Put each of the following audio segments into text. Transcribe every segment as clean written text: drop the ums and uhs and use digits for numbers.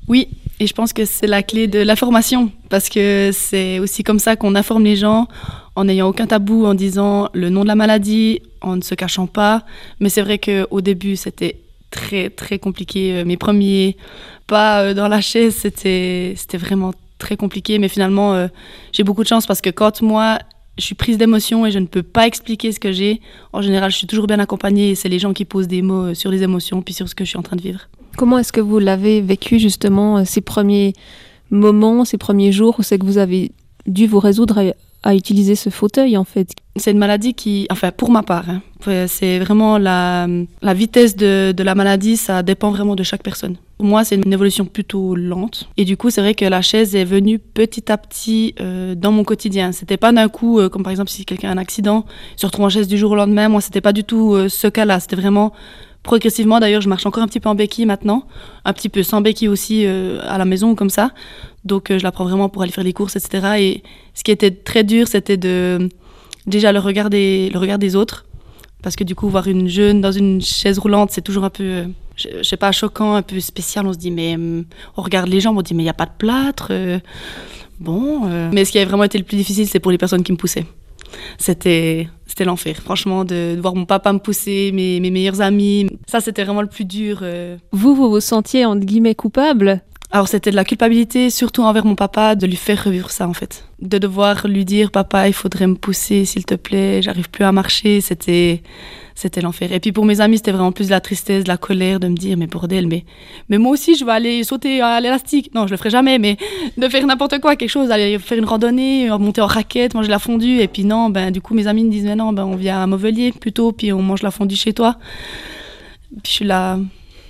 Oui, et je pense que c'est la clé de l'information, parce que c'est aussi comme ça qu'on informe les gens, en n'ayant aucun tabou, en disant le nom de la maladie, en ne se cachant pas. Mais c'est vrai qu'au début, c'était très, très compliqué. Mes premiers pas dans la chaise, c'était vraiment très compliqué. Mais finalement, j'ai beaucoup de chance, parce que quand moi, je suis prise d'émotion et je ne peux pas expliquer ce que j'ai, en général, je suis toujours bien accompagnée, et c'est les gens qui posent des mots sur les émotions, puis sur ce que je suis en train de vivre. Comment est-ce que vous l'avez vécu justement, ces premiers moments, ces premiers jours où c'est que vous avez dû vous résoudre à utiliser ce fauteuil en fait? C'est une maladie qui, enfin pour ma part, c'est vraiment la vitesse de la maladie, ça dépend vraiment de chaque personne. Pour moi, c'est une évolution plutôt lente. Et du coup, c'est vrai que la chaise est venue petit à petit dans mon quotidien. C'était pas d'un coup, comme par exemple si quelqu'un a un accident, se retrouve en chaise du jour au lendemain. Moi, c'était pas du tout ce cas-là. C'était vraiment progressivement. D'ailleurs, je marche encore un petit peu en béquille maintenant, un petit peu sans béquille aussi à la maison comme ça. Donc, je la prends vraiment pour aller faire les courses, etc. Et ce qui était très dur, c'était déjà le regard des autres. Parce que du coup, voir une jeune dans une chaise roulante, c'est toujours un peu, je sais pas, choquant, un peu spécial. On se dit, mais on regarde les jambes, on dit, mais il n'y a pas de plâtre. Mais ce qui a vraiment été le plus difficile, c'est pour les personnes qui me poussaient. C'était l'enfer, franchement, de voir mon papa me pousser, mes meilleurs amis. Ça, c'était vraiment le plus dur. Vous vous sentiez, entre guillemets, coupable? Alors, c'était de la culpabilité, surtout envers mon papa, de lui faire revivre ça, en fait. De devoir lui dire, papa, il faudrait me pousser, s'il te plaît, j'arrive plus à marcher, c'était l'enfer. Et puis pour mes amis, c'était vraiment plus de la tristesse, de la colère, de me dire, mais bordel, mais moi aussi, je vais aller sauter à l'élastique. Non, je le ferai jamais, mais de faire n'importe quoi, quelque chose, aller faire une randonnée, monter en raquette, manger la fondue. Et puis non, du coup, mes amis me disent, mais non, on vient à Mauvelier plutôt, puis on mange la fondue chez toi. Puis je suis là,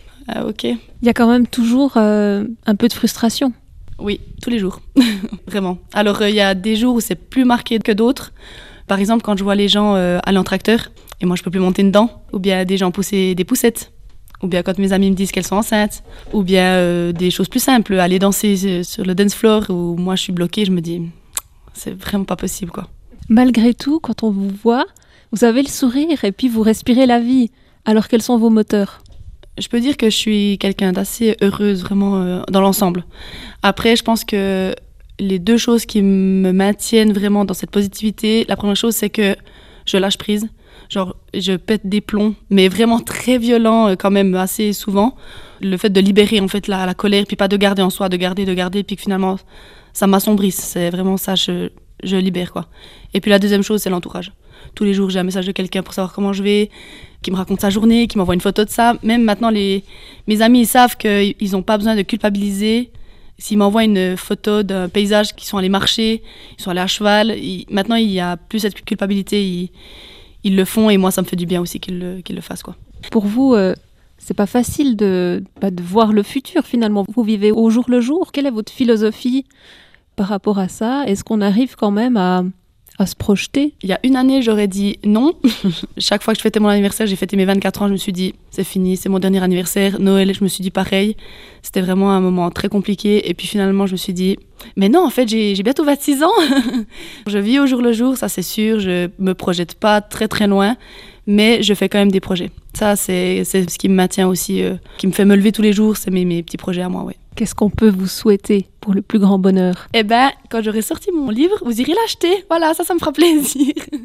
ok. Il y a quand même toujours un peu de frustration. Oui, tous les jours, vraiment. Alors, il y a des jours où c'est plus marqué que d'autres. Par exemple, quand je vois les gens aller en tracteur, et moi je peux plus monter dedans, ou bien des gens pousser des poussettes, ou bien quand mes amis me disent qu'elles sont enceintes, ou bien des choses plus simples, aller danser sur le dance floor, où moi je suis bloquée, je me dis, c'est vraiment pas possible, quoi. Malgré tout, quand on vous voit, vous avez le sourire et puis vous respirez la vie. Alors quels sont vos moteurs ? Je peux dire que je suis quelqu'un d'assez heureuse, vraiment, dans l'ensemble. Après, je pense que les deux choses qui me maintiennent vraiment dans cette positivité, la première chose, c'est que je lâche prise. Genre, je pète des plombs, mais vraiment très violents quand même, assez souvent. Le fait de libérer, en fait, la colère, puis pas de garder en soi, de garder, puis que finalement, ça m'assombrisse. C'est vraiment ça, je libère, quoi. Et puis la deuxième chose, c'est l'entourage. Tous les jours, j'ai un message de quelqu'un pour savoir comment je vais, qui me raconte sa journée, qui m'envoie une photo de ça. Même maintenant, mes amis, ils savent qu'ils n'ont pas besoin de culpabiliser. S'ils m'envoient une photo d'un paysage qu'ils sont allés marcher, ils sont allés à cheval, maintenant, il n'y a plus cette culpabilité. Ils le font et moi, ça me fait du bien aussi qu'ils le fassent, quoi. Pour vous, c'est pas facile de voir le futur, finalement. Vous vivez au jour le jour. Quelle est votre philosophie par rapport à ça? Est-ce qu'on arrive quand même à se projeter? Il y a une année, j'aurais dit non. Chaque fois que je fêtais mon anniversaire, j'ai fêté mes 24 ans, je me suis dit, c'est fini, c'est mon dernier anniversaire. Noël, je me suis dit pareil. C'était vraiment un moment très compliqué. Et puis finalement, je me suis dit, mais non, en fait, j'ai bientôt 26 ans. Je vis au jour le jour, ça c'est sûr. Je me projette pas très très loin, mais je fais quand même des projets. Ça, c'est ce qui me maintient aussi, qui me fait me lever tous les jours, c'est mes petits projets à moi, ouais. Qu'est-ce qu'on peut vous souhaiter pour le plus grand bonheur? Eh ben, quand j'aurai sorti mon livre, vous irez l'acheter. Voilà, ça me fera plaisir.